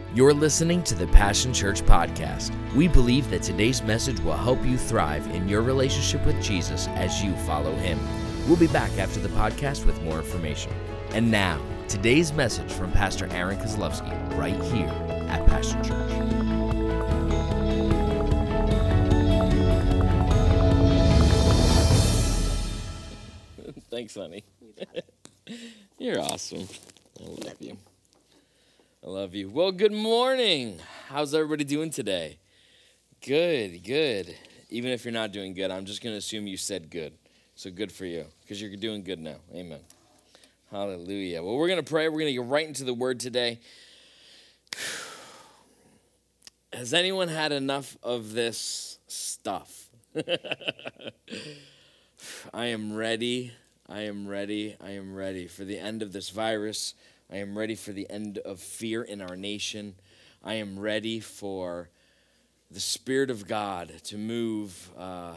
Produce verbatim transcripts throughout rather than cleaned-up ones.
You're listening to the Passion Church podcast. We believe that today's message will help you thrive in your relationship with Jesus as you follow him. We'll be back after the podcast with more information. And now, today's message from Pastor Aaron Kozlowski, right here at Passion Church. Thanks, honey. You're awesome. I love you. I love you. Well, good morning. How's everybody doing today? Good, good. Even if you're not doing good, I'm just going to assume you said good. So good for you, because you're doing good now. Amen. Hallelujah. Well, we're going to pray. We're going to get right into the word today. Has anyone had enough of this stuff? I am ready. I am ready. I am ready for the end of this virus. I am ready for the end of fear in our nation. I am ready for the Spirit of God to move, uh,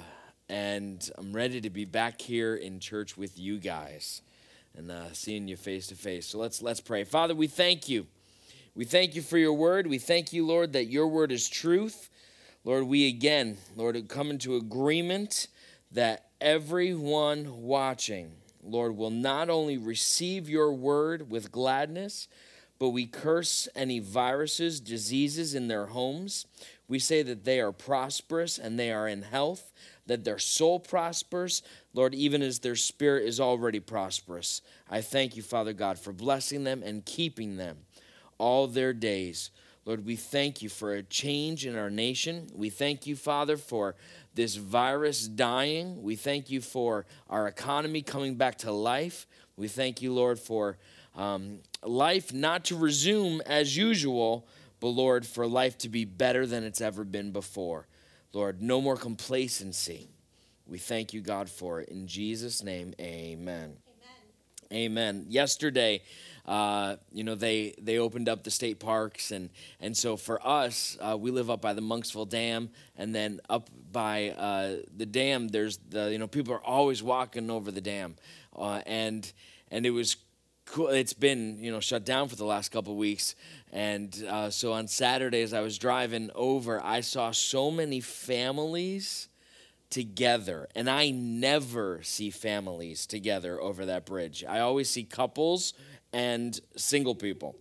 and I'm ready to be back here in church with you guys and uh, seeing you face to face. So let's let's pray. Father, we thank you. We thank you for your word. We thank you, Lord, that your word is truth. Lord, we again, Lord, come into agreement that everyone watching, Lord, will not only receive your word with gladness, but we curse any viruses, diseases in their homes. We say that they are prosperous and they are in health, that their soul prospers, Lord, even as their spirit is already prosperous. I thank you, Father God, for blessing them and keeping them all their days. Lord, we thank you for a change in our nation. We thank you, Father, for this virus dying. We thank you for our economy coming back to life. We thank you, Lord, for um, life not to resume as usual, but, Lord, for life to be better than it's ever been before. Lord, no more complacency. We thank you, God, for it. In Jesus' name, amen. Amen. Amen. Yesterday, Uh, you know, they, they opened up the state parks, and, and so for us, uh, we live up by the Monksville Dam, and then up by uh, the dam, there's the, you know, people are always walking over the dam, uh, and and it was cool. It's been, you know, shut down for the last couple of weeks, and uh, so on Saturday, as I was driving over, I saw so many families together, and I never see families together over that bridge. I always see couples and single people,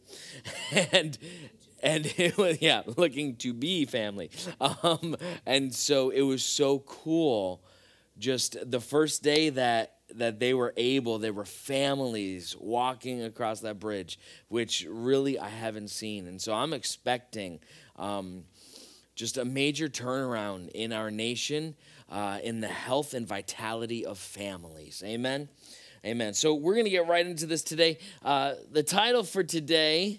and and it was, yeah, looking to be family, um, and so it was so cool. Just the first day that that they were able, there were families walking across that bridge, which really I haven't seen, and so I'm expecting um, just a major turnaround in our nation, uh, in the health and vitality of families. Amen. Amen. So we're going to get right into this today. Uh, the title for today,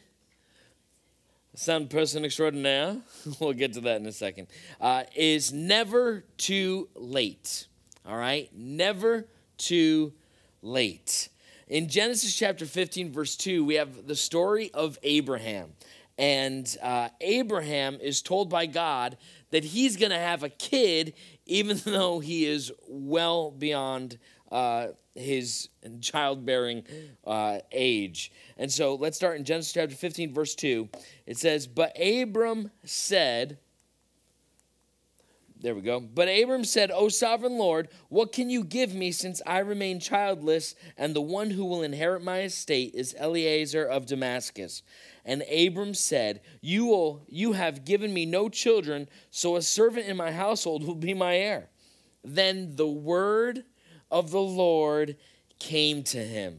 Sound Person Extraordinaire, we'll get to that in a second, uh, is Never Too Late. All right? Never too late. In Genesis chapter fifteen, verse two, we have the story of Abraham. And uh, Abraham is told by God that he's going to have a kid, even though he is well beyond uh, his childbearing uh, age. And so let's start in Genesis chapter fifteen, verse two. It says, But Abram said, there we go. But Abram said, O sovereign Lord, what can you give me since I remain childless, and the one who will inherit my estate is Eliezer of Damascus? And Abram said, You will, you have given me no children, so a servant in my household will be my heir. Then the word of the Lord came to him.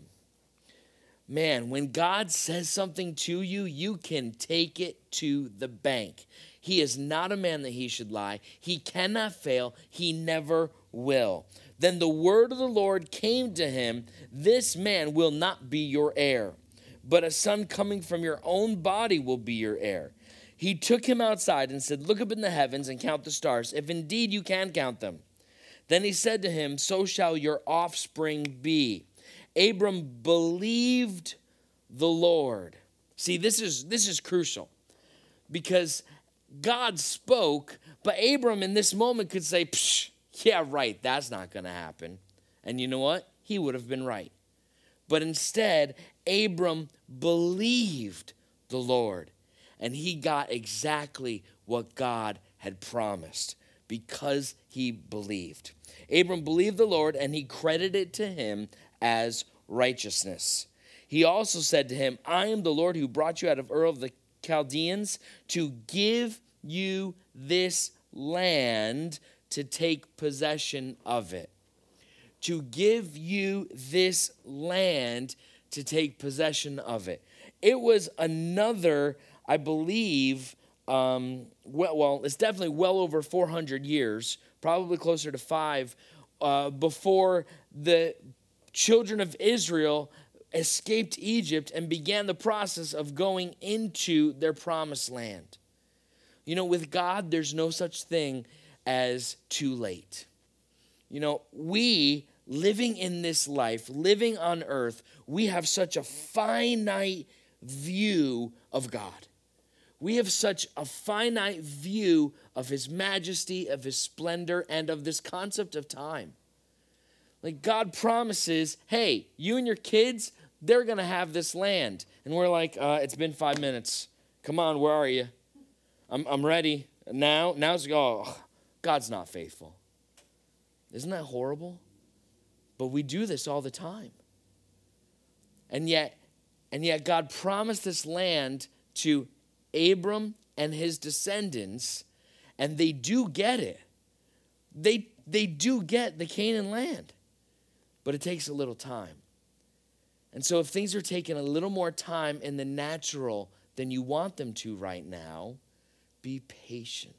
Man, when God says something to you, you can take it to the bank. He is not a man that he should lie. He cannot fail. He never will. Then the word of the Lord came to him. This man will not be your heir, but a son coming from your own body will be your heir. He took him outside and said, Look up in the heavens and count the stars, if indeed you can count them. Then he said to him, So shall your offspring be. Abram believed the Lord. See, this is this is crucial, because God spoke, but Abram in this moment could say, Psh, yeah, right, that's not going to happen. And you know what? He would have been right. But instead, Abram believed the Lord, and he got exactly what God had promised because he believed. Abram believed the Lord, and he credited it to him as righteousness. He also said to him, I am the Lord who brought you out of Ur of the Chaldeans to give you this land to take possession of it. To give you this land to take possession of it. It was another, I believe, um, well, well, it's definitely well over four hundred years, probably closer to five, uh, before the children of Israel escaped Egypt and began the process of going into their promised land. You know, with God, there's no such thing as too late. You know, we living in this life, living on earth, we have such a finite view of God. We have such a finite view of his majesty, of his splendor, and of this concept of time. Like God promises, hey, you and your kids, they're going to have this land. And we're like, uh, it's been five minutes. Come on, where are you? I'm I'm ready. Now, now's, oh, God's not faithful. Isn't that horrible? But we do this all the time. And yet, and yet God promised this land to Abram and his descendants, and they do get it. They, they do get the Canaan land, but it takes a little time. And so if things are taking a little more time in the natural than you want them to right now, be patient.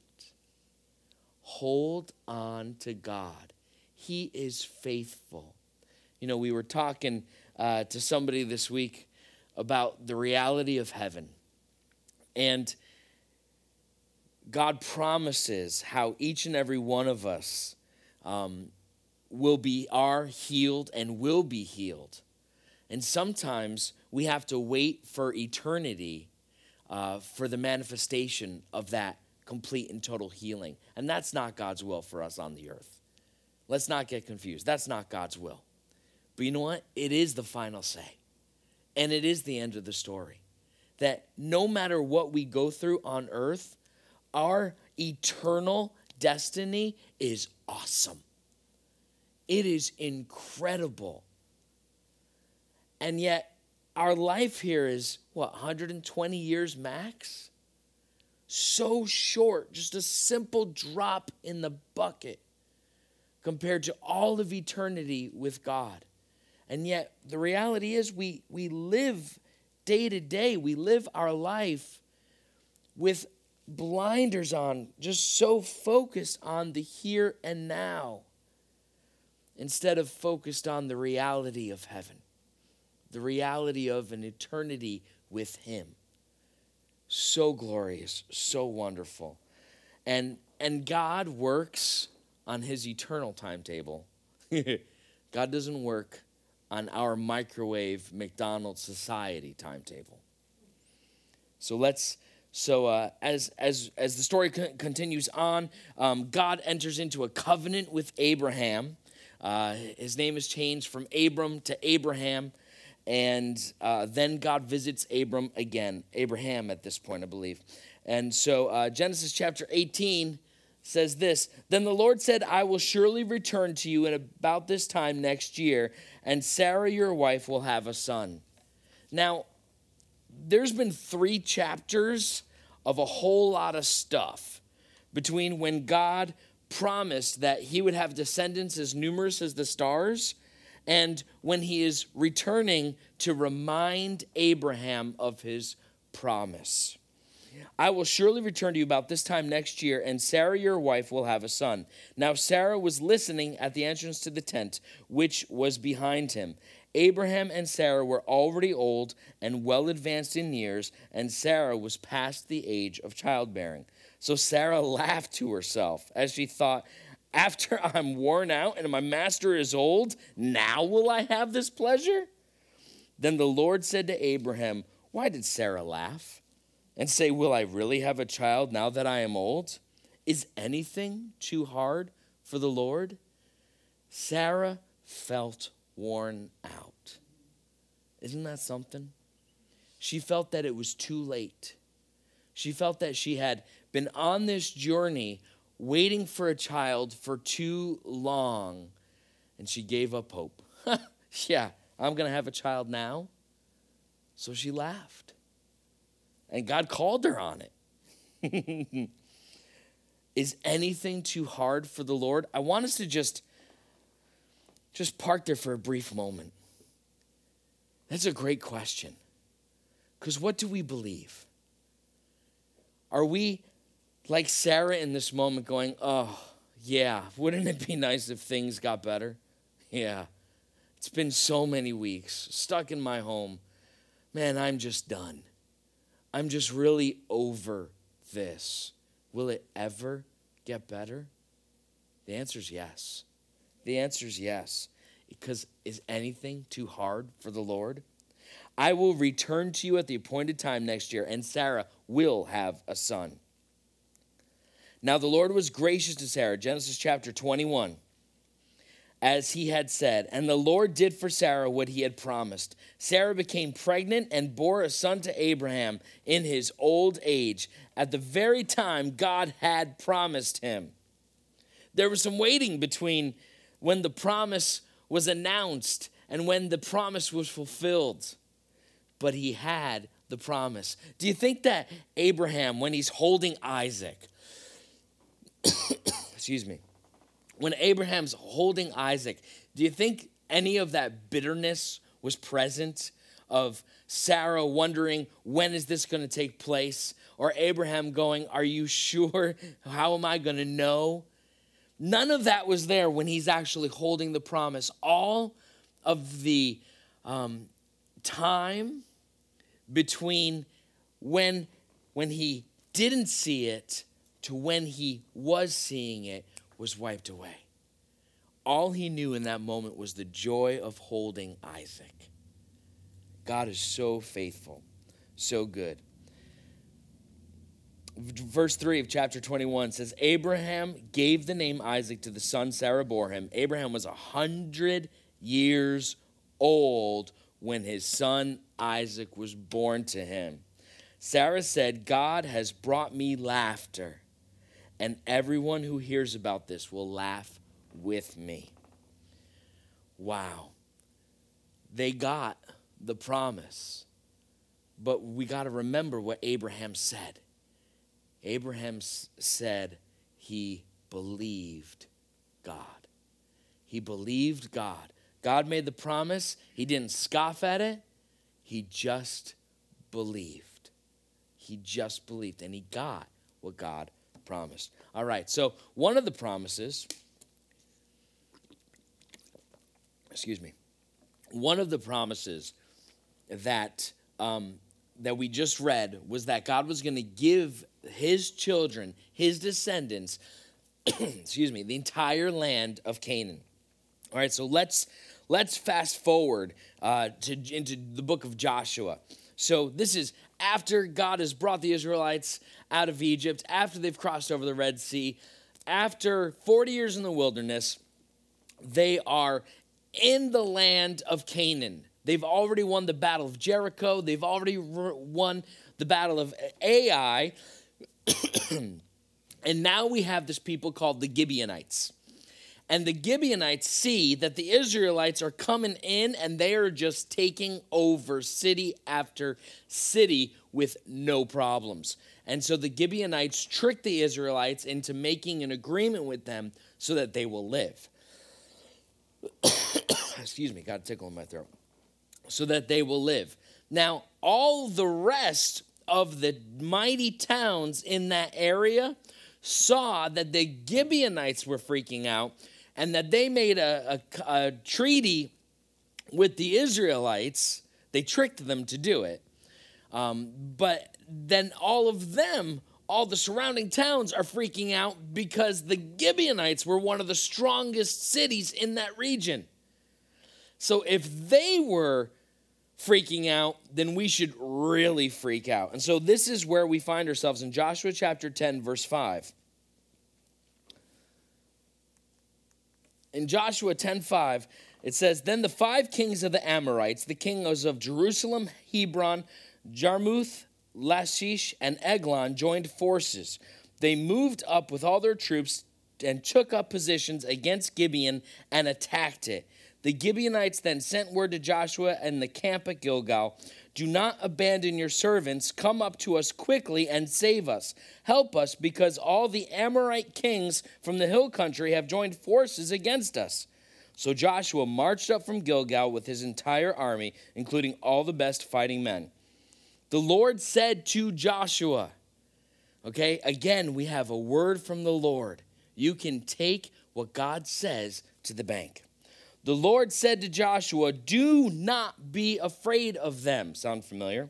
Hold on to God. He is faithful. You know, we were talking uh, to somebody this week about the reality of heaven. And God promises how each and every one of us um, will be, are healed and will be healed. And sometimes we have to wait for eternity uh, for the manifestation of that complete and total healing. And that's not God's will for us on the earth. Let's not get confused. That's not God's will. But you know what? It is the final say. And it is the end of the story. That no matter what we go through on earth, our eternal destiny is awesome. It is incredible. And yet, our life here is, what, one hundred twenty years max? So short, just a simple drop in the bucket compared to all of eternity with God. And yet, the reality is we, we live day to day. We live our life with blinders on, just so focused on the here and now, instead of focused on the reality of heaven, the reality of an eternity with him. So glorious, so wonderful. And, and God works on his eternal timetable. God doesn't work on our microwave McDonald's society timetable. So let's so uh, as as as the story co- continues on, um, God enters into a covenant with Abraham. Uh, his name is changed from Abram to Abraham, and uh, then God visits Abram again, Abraham at this point, I believe. And so uh, Genesis chapter eighteen says this, Then the Lord said, I will surely return to you in about this time next year, and Sarah your wife will have a son. Now, there's been three chapters of a whole lot of stuff between when God promised that he would have descendants as numerous as the stars and when he is returning to remind Abraham of his promise. I will surely return to you about this time next year, and Sarah, your wife, will have a son. Now Sarah was listening at the entrance to the tent, which was behind him. Abraham and Sarah were already old and well advanced in years, and Sarah was past the age of childbearing. So Sarah laughed to herself as she thought, after I'm worn out and my master is old, now will I have this pleasure? Then the Lord said to Abraham, why did Sarah laugh? And say, will I really have a child now that I am old? Is anything too hard for the Lord? Sarah felt worn out. Isn't that something? She felt that it was too late. She felt that she had been on this journey waiting for a child for too long, and she gave up hope. Yeah, I'm going to have a child now. So she laughed, and God called her on it. Is anything too hard for the Lord? I want us to just, just park there for a brief moment. That's a great question. Because what do we believe? Are we like Sarah in this moment going, oh, yeah, wouldn't it be nice if things got better? Yeah, it's been so many weeks, stuck in my home. Man, I'm just done. I'm just really over this. Will it ever get better? The answer is yes. The answer is yes. Because is anything too hard for the Lord? I will return to you at the appointed time next year, and Sarah will have a son. Now the Lord was gracious to Sarah, Genesis chapter twenty-one, as he had said, and the Lord did for Sarah what he had promised. Sarah became pregnant and bore a son to Abraham in his old age, at the very time God had promised him. There was some waiting between when the promise was announced and when the promise was fulfilled. But he had the promise. Do you think that Abraham, when he's holding Isaac, excuse me, when Abraham's holding Isaac, do you think any of that bitterness was present of Sarah wondering, when is this going to take place? Or Abraham going, are you sure? How am I going to know? None of that was there when he's actually holding the promise. All of the um, time between when, when he didn't see it to when he was seeing it was wiped away. All he knew in that moment was the joy of holding Isaac. God is so faithful, so good. Verse three of chapter twenty-one says, Abraham gave the name Isaac to the son Sarah bore him. Abraham was a hundred years old when his son Isaac was born to him. Sarah said, God has brought me laughter, and everyone who hears about this will laugh with me. Wow. They got the promise, but we got to remember what Abraham said. Abraham said he believed God. He believed God. God made the promise. He didn't scoff at it. He just believed. He just believed, and he got what God promised. All right, so one of the promises, excuse me, one of the promises that um, that we just read was that God was going to give his children, his descendants, excuse me, the entire land of Canaan. All right, so let's let's fast forward uh, to into the book of Joshua. So this is after God has brought the Israelites out of Egypt, after they've crossed over the Red Sea, after forty years in the wilderness, they are in the land of Canaan. They've already won the battle of Jericho. They've already won the battle of Ai. And now we have this people called the Gibeonites. And the Gibeonites see that the Israelites are coming in and they are just taking over city after city with no problems. And so the Gibeonites trick the Israelites into making an agreement with them so that they will live. Excuse me, got a tickle in my throat. So that they will live. Now, all the rest of the mighty towns in that area saw that the Gibeonites were freaking out and that they made a, a, a treaty with the Israelites. They tricked them to do it. Um, but then all of them, all the surrounding towns are freaking out because the Gibeonites were one of the strongest cities in that region. So if they were freaking out, then we should really freak out. And so this is where we find ourselves in Joshua chapter ten, verse five. In Joshua ten five, it says, Then the five kings of the Amorites, the kings of Jerusalem, Hebron, Jarmuth, Lachish and Eglon joined forces. They moved up with all their troops and took up positions against Gibeon and attacked it. The Gibeonites then sent word to Joshua and the camp at Gilgal, "Do not abandon your servants. Come up to us quickly and save us. Help us, because all the Amorite kings from the hill country have joined forces against us." So Joshua marched up from Gilgal with his entire army, including all the best fighting men. The Lord said to Joshua, okay, again, we have a word from the Lord. You can take what God says to the bank. The Lord said to Joshua, "Do not be afraid of them." Sound familiar?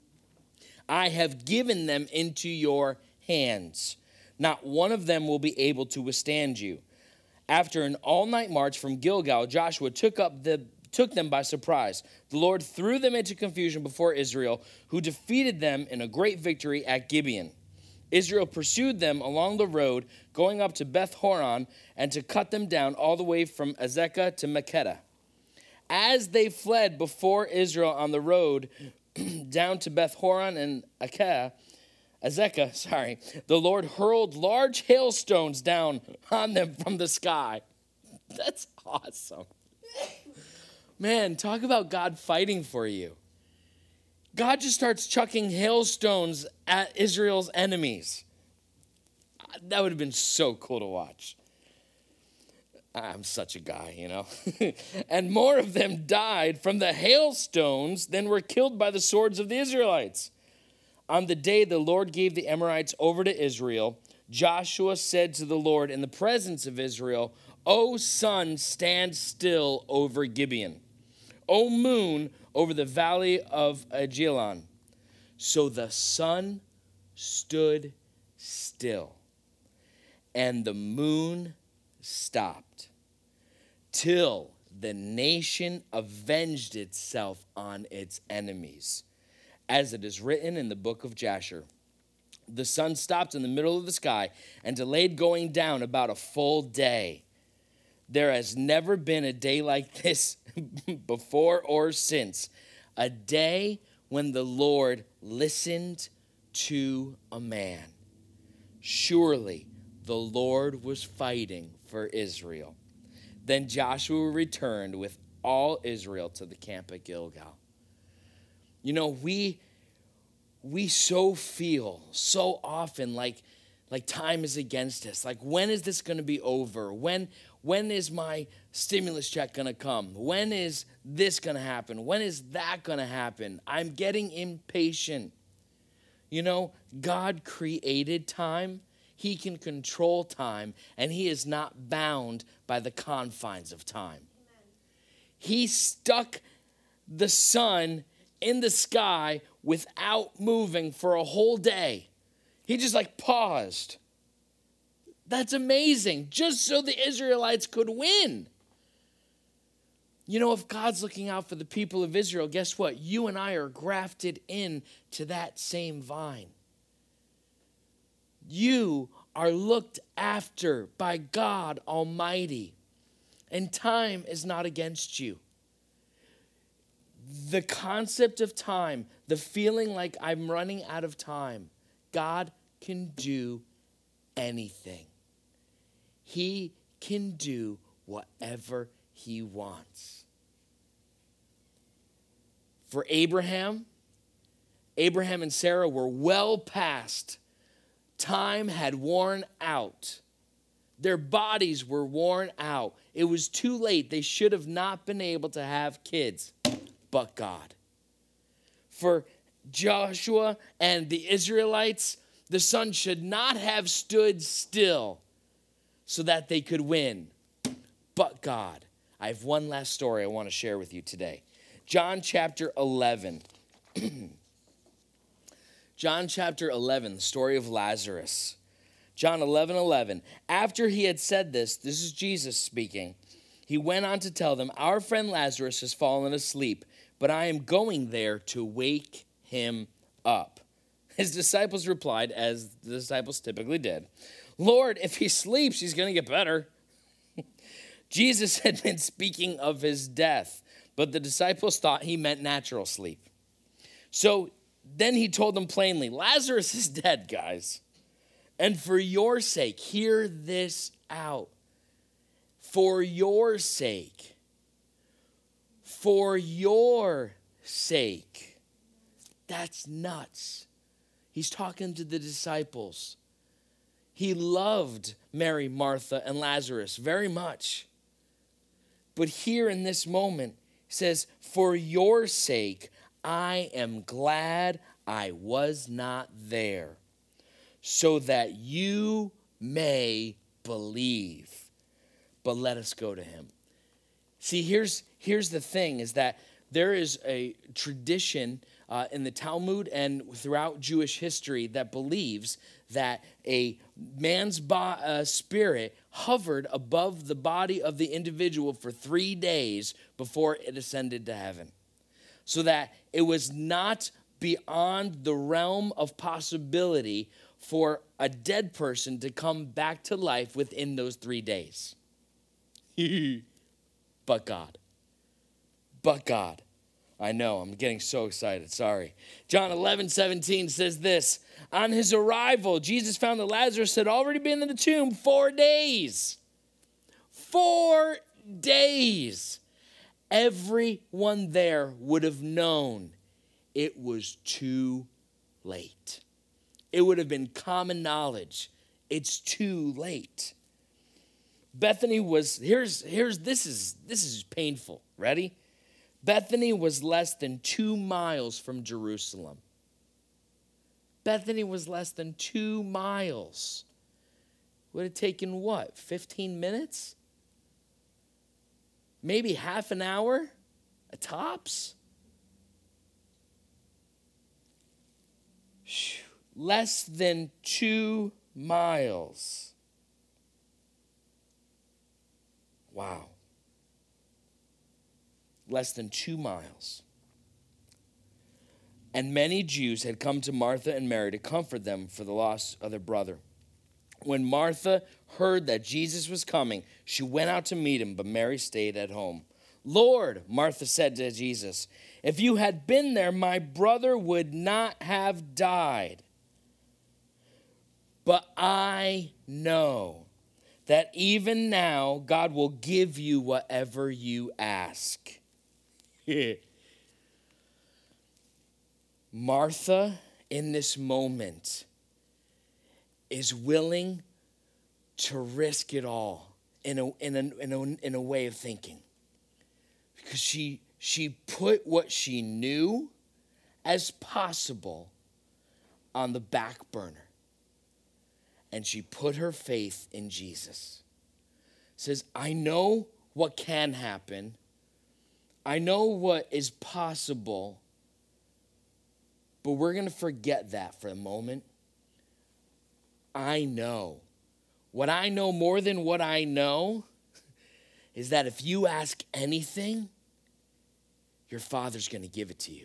"I have given them into your hands. Not one of them will be able to withstand you." After an all-night march from Gilgal, Joshua took up the took them by surprise. The Lord threw them into confusion before Israel, who defeated them in a great victory at Gibeon. Israel pursued them along the road, going up to Beth Horon, and to cut them down all the way from Azekah to Makkedah. As they fled before Israel on the road down to Beth Horon and Akeh, Azekah, sorry, the Lord hurled large hailstones down on them from the sky. That's awesome. Man, talk about God fighting for you. God just starts chucking hailstones at Israel's enemies. That would have been so cool to watch. I'm such a guy, you know. And more of them died from the hailstones than were killed by the swords of the Israelites. On the day the Lord gave the Amorites over to Israel, Joshua said to the Lord in the presence of Israel, "O sun, stand still over Gibeon. O moon, over the valley of Ajalon." So the sun stood still, and the moon stopped, till the nation avenged itself on its enemies, as it is written in the book of Jasher. The sun stopped in the middle of the sky and delayed going down about a full day. There has never been a day like this before or since, a day when the Lord listened to a man. Surely the Lord was fighting for Israel. Then Joshua returned with all Israel to the camp at Gilgal. You know, we we so feel so often like like time is against us. Like, when is this going to be over? When when is my stimulus check going to come? When is this going to happen? When is that going to happen? I'm getting impatient. You know, God created time. He can control time, and he is not bound by the confines of time. Amen. He stuck the sun in the sky without moving for a whole day. He just like paused. That's amazing. Just so the Israelites could win. You know, if God's looking out for the people of Israel, guess what? You and I are grafted in to that same vine. You are looked after by God Almighty. And time is not against you. The concept of time, the feeling like I'm running out of time, God can do anything. He can do whatever he wants. For Abraham, Abraham and Sarah were well past. Time had worn out. Their bodies were worn out. It was too late. They should have not been able to have kids, but God. For Joshua and the Israelites, the sun should not have stood still so that they could win, but God. I have one last story I want to share with you today. John chapter eleven. John chapter eleven, the story of Lazarus. John eleven eleven. After he had said this, this is Jesus speaking, he went on to tell them, "Our friend Lazarus has fallen asleep, but I am going there to wake him up." His disciples replied, as the disciples typically did, "Lord, if he sleeps, he's going to get better." Jesus had been speaking of his death, but the disciples thought he meant natural sleep. So Then he told them plainly, Lazarus is dead, guys. And for your sake, hear this out. For your sake. For your sake. That's nuts. He's talking to the disciples. He loved Mary, Martha, and Lazarus very much. But here in this moment, he says, for your sake, I am glad I was not there, so that you may believe. But let us go to him. See, here's, here's the thing, is that there is a tradition uh, in the Talmud and throughout Jewish history that believes that a man's bo- uh, spirit hovered above the body of the individual for three days before it ascended to heaven. So that it was not beyond the realm of possibility for a dead person to come back to life within those three days. But God. But God. I know, I'm getting so excited, sorry. John eleven seventeen says this, on his arrival, Jesus found that Lazarus had already been in the tomb four days. Four days. Everyone there would have known it was too late. It would have been common knowledge. It's too late. Bethany was, here's, here's, this is, this is painful. Ready? Bethany was less than two miles from Jerusalem. Bethany was less than two miles. Would have taken what, fifteen minutes? Maybe half an hour at tops? Less than two miles. Wow. Less than two miles. And many Jews had come to Martha and Mary to comfort them for the loss of their brother. When Martha heard that Jesus was coming, she went out to meet him, but Mary stayed at home. Lord, Martha said to Jesus, if you had been there, my brother would not have died. But I know that even now God will give you whatever you ask. Martha, in this moment, is willing to risk it all in a, in a, in a, in a way of thinking. Because she, she put what she knew as possible on the back burner. And she put her faith in Jesus. Says, I know what can happen. I know what is possible. But we're going to forget that for a moment. I know. What I know more than what I know is that if you ask anything, your Father's going to give it to you.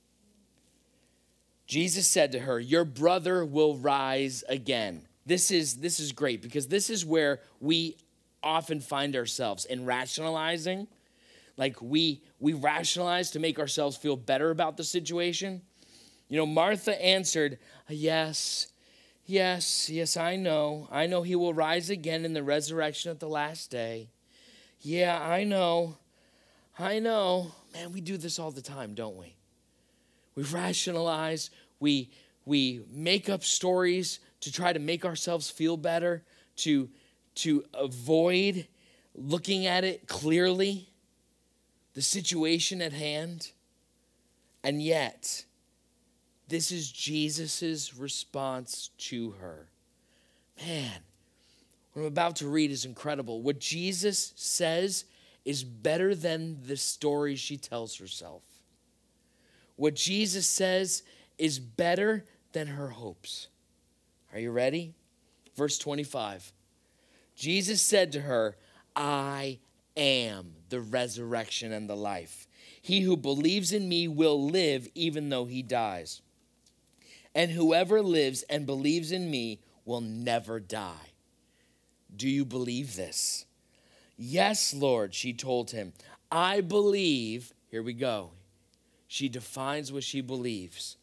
Jesus said to her, your brother will rise again. This is, this is great because this is where we often find ourselves in rationalizing. Like we, we rationalize to make ourselves feel better about the situation. You know, Martha answered, yes, yes, yes, I know. I know he will rise again in the resurrection at the last day. Yeah, I know. I know. Man, we do this all the time, don't we? We rationalize. We, we make up stories to try to make ourselves feel better, to, to avoid looking at it clearly, the situation at hand. And yet, this is Jesus' response to her. Man, what I'm about to read is incredible. What Jesus says is better than the story she tells herself. What Jesus says is better than her hopes. Are you ready? Verse twenty-five. Jesus said to her, I am the resurrection and the life. He who believes in me will live even though he dies. And whoever lives and believes in me will never die. Do you believe this? Yes, Lord, she told him. I believe, here we go. She defines what she believes.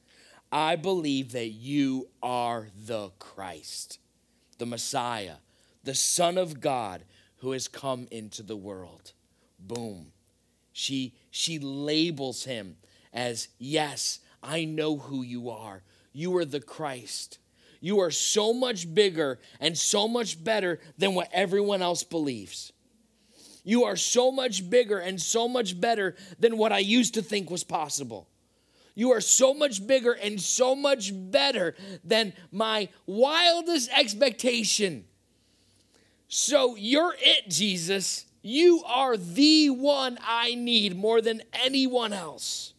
I believe that you are the Christ, the Messiah, the Son of God who has come into the world. Boom. She, she labels him as, yes, I know who you are. You are the Christ. You are so much bigger and so much better than what everyone else believes. You are so much bigger and so much better than what I used to think was possible. You are so much bigger and so much better than my wildest expectation. So you're it, Jesus. You are the one I need more than anyone else.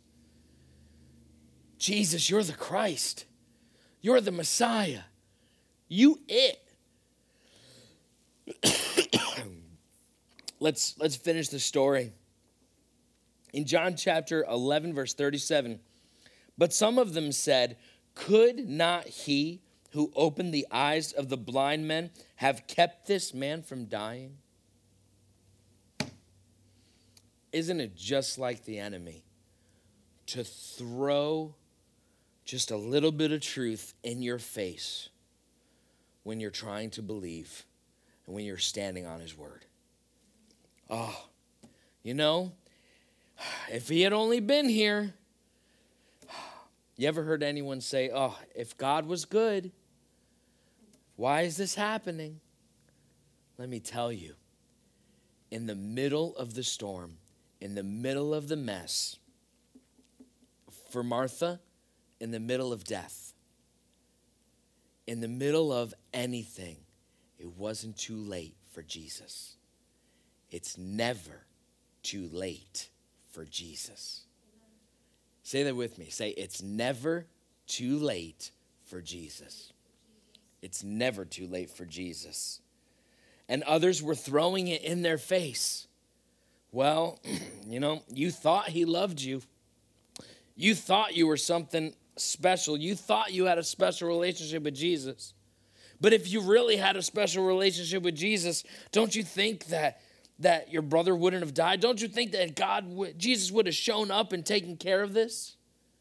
Jesus, you're the Christ. You're the Messiah. You it. let's, let's finish the story. In John chapter eleven, verse thirty-seven, but some of them said, could not he who opened the eyes of the blind men have kept this man from dying? Isn't it just like the enemy to throw just a little bit of truth in your face when you're trying to believe and when you're standing on his word? Oh, you know, if he had only been here. You ever heard anyone say, oh, if God was good, why is this happening? Let me tell you, in the middle of the storm, in the middle of the mess, for Martha, in the middle of death, in the middle of anything, it wasn't too late for Jesus. It's never too late for Jesus. Say that with me. Say, it's never too late for Jesus. It's never too late for Jesus. And others were throwing it in their face. Well, you know, you thought he loved you. You thought you were something special. You thought you had a special relationship with Jesus. But if you really had a special relationship with Jesus, don't you think that that your brother wouldn't have died? Don't you think that God, would, Jesus would have shown up and taken care of this?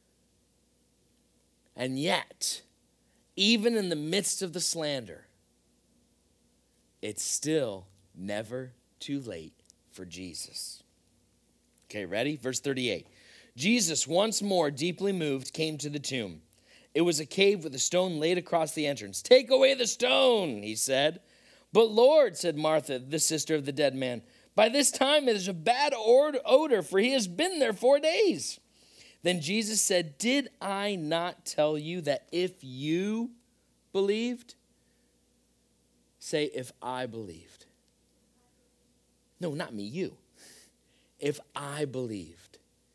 And yet, even in the midst of the slander, it's still never too late for Jesus. Okay, ready? Verse thirty-eight. Jesus, once more deeply moved, came to the tomb. It was a cave with a stone laid across the entrance. Take away the stone, he said. But Lord, said Martha, the sister of the dead man, by this time it is a bad odor, for he has been there four days. Then Jesus said, did I not tell you that if you believed? Say, if I believed. No, not me, you. If I believed.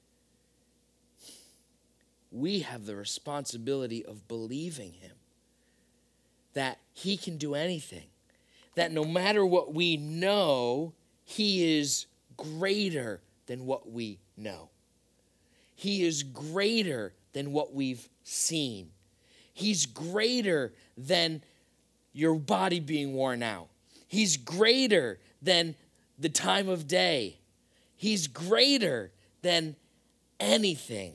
We have the responsibility of believing him. That he can do anything. That no matter what we know, he is greater than what we know. He is greater than what we've seen. He's greater than your body being worn out. He's greater than the time of day. He's greater than anything.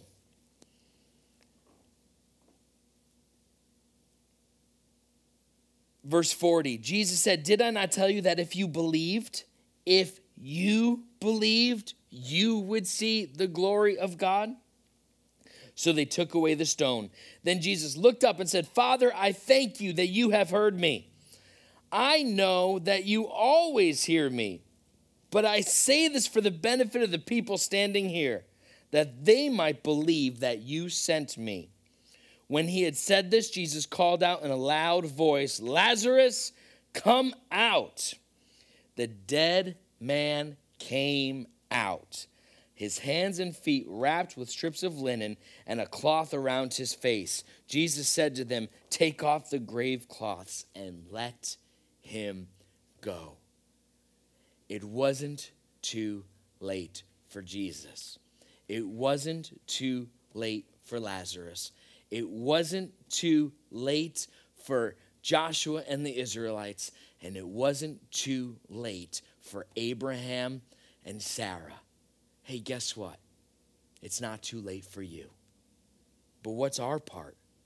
Verse forty, Jesus said, did I not tell you that if you believed, if you believed, you would see the glory of God? So they took away the stone. Then Jesus looked up and said, Father, I thank you that you have heard me. I know that you always hear me, but I say this for the benefit of the people standing here, that they might believe that you sent me. When he had said this, Jesus called out in a loud voice, Lazarus, come out. The dead man came out, his hands and feet wrapped with strips of linen and a cloth around his face. Jesus said to them, take off the grave cloths and let him go. It wasn't too late for Jesus. It wasn't too late for Lazarus. It wasn't too late for Joshua and the Israelites, and it wasn't too late for Abraham and Sarah. Hey, guess what? It's not too late for you. But what's our part?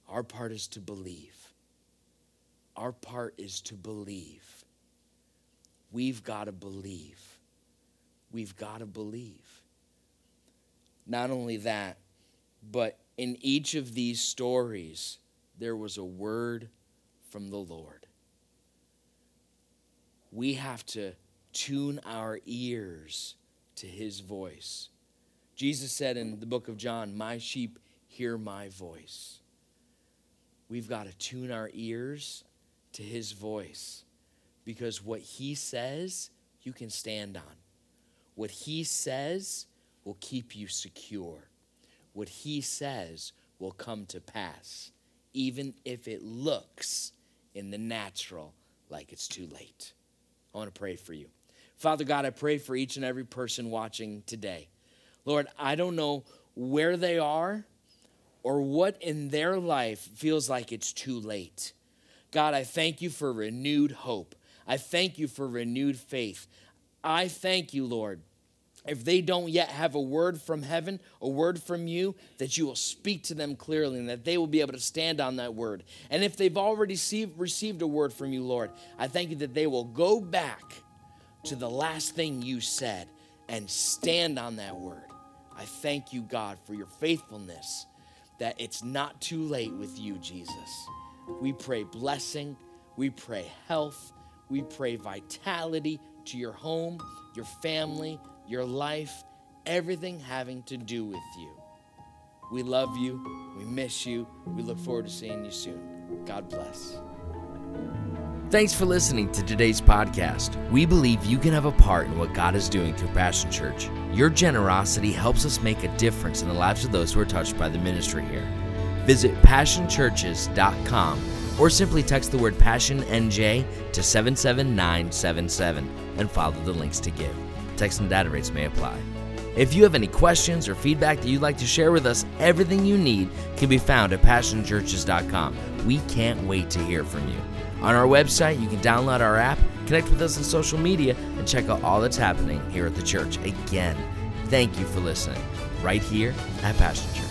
Our part is to believe. Our part is to believe. We've got to believe. We've got to believe. Not only that, but in each of these stories, there was a word from the Lord. We have to tune our ears to his voice. Jesus said in the book of John, my sheep hear my voice. We've got to tune our ears to his voice, because what he says, you can stand on. What he says will keep you secure. What he says will come to pass, even if it looks in the natural like it's too late. I want to pray for you. Father God, I pray for each and every person watching today. Lord, I don't know where they are or what in their life feels like it's too late. God, I thank you for renewed hope. I thank you for renewed faith. I thank you, Lord, if they don't yet have a word from heaven, a word from you, that you will speak to them clearly and that they will be able to stand on that word. And if they've already received, received a word from you, Lord, I thank you that they will go back to the last thing you said and stand on that word. I thank you, God, for your faithfulness, that it's not too late with you, Jesus. We pray blessing. We pray health. We pray vitality to your home, your family, your life, everything having to do with you. We love you. We miss you. We look forward to seeing you soon. God bless. Thanks for listening to today's podcast. We believe you can have a part in what God is doing through Passion Church. Your generosity helps us make a difference in the lives of those who are touched by the ministry here. Visit passion churches dot com or simply text the word Passion N J to seven seven nine seven seven and follow the links to give. Text and data rates may apply. If you have any questions or feedback that you'd like to share with us, everything you need can be found at passion churches dot com. We can't wait to hear from you. On our website, you can download our app, connect with us on social media, and check out all that's happening here at the church. Again, thank you for listening right here at Passion Church.